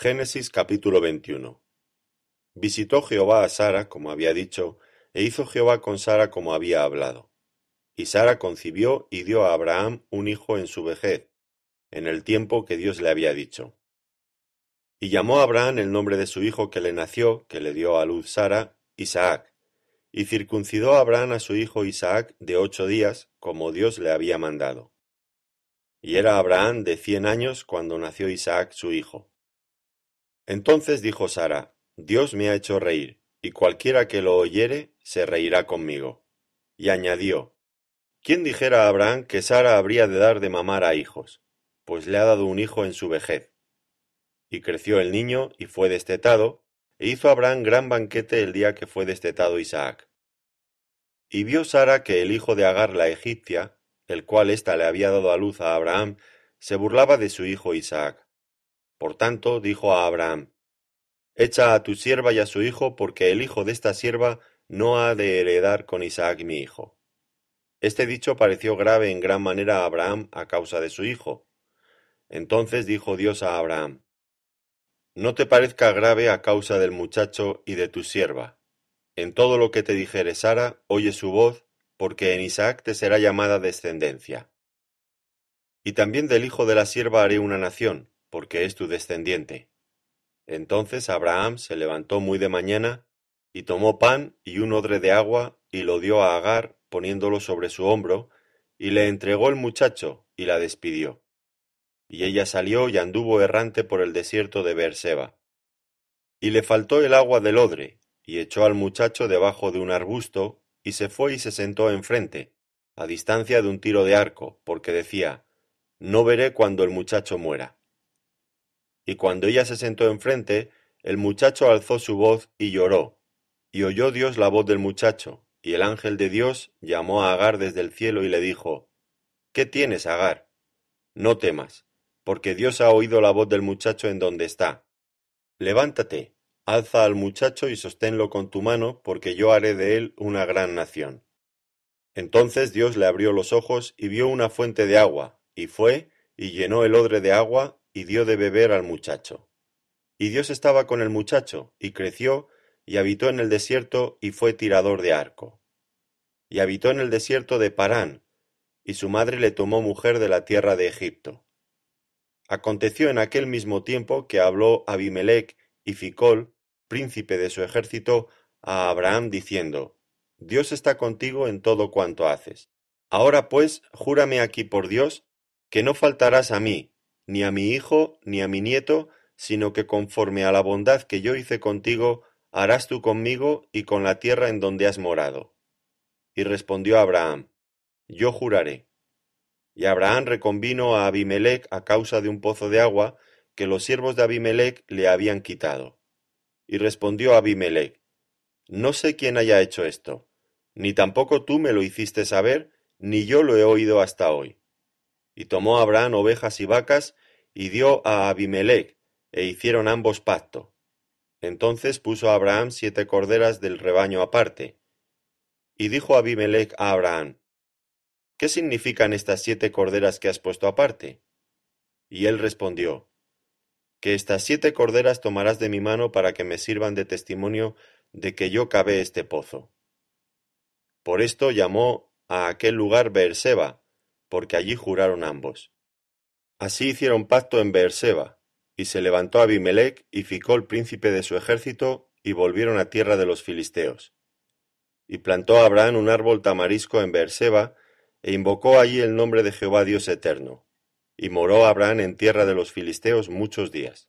Génesis capítulo 21. Visitó Jehová a Sara, como había dicho, e hizo Jehová con Sara como había hablado. Y Sara concibió y dio a Abraham un hijo en su vejez, en el tiempo que Dios le había dicho. Y llamó a Abraham el nombre de su hijo que le nació, que le dio a luz Sara, Isaac. Y circuncidó a Abraham a su hijo Isaac de 8 días, como Dios le había mandado. Y era Abraham de 100 años cuando nació Isaac su hijo. Entonces dijo Sara: Dios me ha hecho reír, y cualquiera que lo oyere se reirá conmigo. Y añadió: ¿Quién dijera a Abraham que Sara habría de dar de mamar a hijos? Pues le ha dado un hijo en su vejez. Y creció el niño, y fue destetado, e hizo Abraham gran banquete el día que fue destetado Isaac. Y vio Sara que el hijo de Agar la egipcia, el cual ésta le había dado a luz a Abraham, se burlaba de su hijo Isaac. Por tanto dijo a Abraham: Echa a tu sierva y a su hijo, porque el hijo de esta sierva no ha de heredar con Isaac mi hijo. Este dicho pareció grave en gran manera a Abraham a causa de su hijo. Entonces dijo Dios a Abraham: No te parezca grave a causa del muchacho y de tu sierva. En todo lo que te dijere Sara, oye su voz, porque en Isaac te será llamada descendencia. Y también del hijo de la sierva haré una nación, porque es tu descendiente. Entonces Abraham se levantó muy de mañana, y tomó pan y un odre de agua, y lo dio a Agar, poniéndolo sobre su hombro, y le entregó el muchacho, y la despidió. Y ella salió y anduvo errante por el desierto de Beerseba. Y le faltó el agua del odre, y echó al muchacho debajo de un arbusto, y se fue y se sentó enfrente, a distancia de un tiro de arco, porque decía: No veré cuando el muchacho muera. Y cuando ella se sentó enfrente, el muchacho alzó su voz y lloró. Y oyó Dios la voz del muchacho, y el ángel de Dios llamó a Agar desde el cielo y le dijo: ¿Qué tienes, Agar? No temas, porque Dios ha oído la voz del muchacho en donde está. Levántate, alza al muchacho y sosténlo con tu mano, porque yo haré de él una gran nación. Entonces Dios le abrió los ojos y vio una fuente de agua, y fue, y llenó el odre de agua, y dio de beber al muchacho. Y Dios estaba con el muchacho, y creció, y habitó en el desierto, y fue tirador de arco. Y habitó en el desierto de Parán, y su madre le tomó mujer de la tierra de Egipto. Aconteció en aquel mismo tiempo que habló Abimelech y Ficol, príncipe de su ejército, a Abraham diciendo: Dios está contigo en todo cuanto haces. Ahora pues, júrame aquí por Dios, que no faltarás a mí, ni a mi hijo, ni a mi nieto, sino que conforme a la bondad que yo hice contigo, harás tú conmigo y con la tierra en donde has morado. Y respondió Abraham: Yo juraré. Y Abraham reconvino a Abimelech a causa de un pozo de agua que los siervos de Abimelech le habían quitado. Y respondió Abimelech: No sé quién haya hecho esto, ni tampoco tú me lo hiciste saber, ni yo lo he oído hasta hoy. Y tomó Abraham ovejas y vacas, y dio a Abimelech, e hicieron ambos pacto. Entonces puso Abraham 7 corderas del rebaño aparte. Y dijo Abimelech a Abraham: ¿Qué significan estas 7 corderas que has puesto aparte? Y él respondió: Que estas 7 corderas tomarás de mi mano para que me sirvan de testimonio de que yo cavé este pozo. Por esto llamó a aquel lugar Beerseba, porque allí juraron ambos. Así hicieron pacto en Beerseba, y se levantó Abimelech y Ficol príncipe de su ejército, y volvieron a tierra de los filisteos. Y plantó Abraham un árbol tamarisco en Beerseba, e invocó allí el nombre de Jehová Dios eterno. Y moró Abraham en tierra de los filisteos muchos días.